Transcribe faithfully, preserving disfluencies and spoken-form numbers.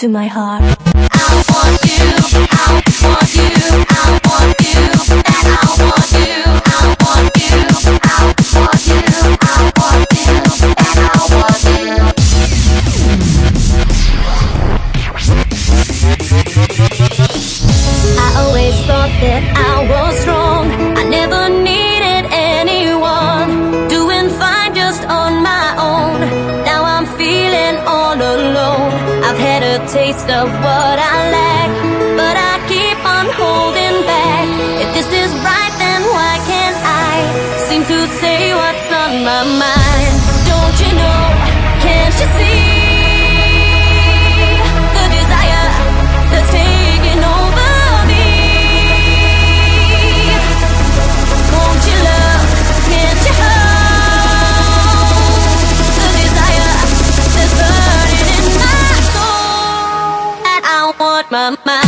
to my heart. I want you, I want you, I want you, and I want you, I want you, I want you, I want you, and I want you. I always thought that I was strong. I never needed anyone. Doing fine just on my own. Now I'm feeling all alone. I've had a taste of what I lack, but I keep on holding back. If this is right, then why can't I seem to say what's on my mind? Don't you know, can't you see the desire that's taking over me? Won't you love, can't you hold the desire that's burning in my soul? And I want my mind.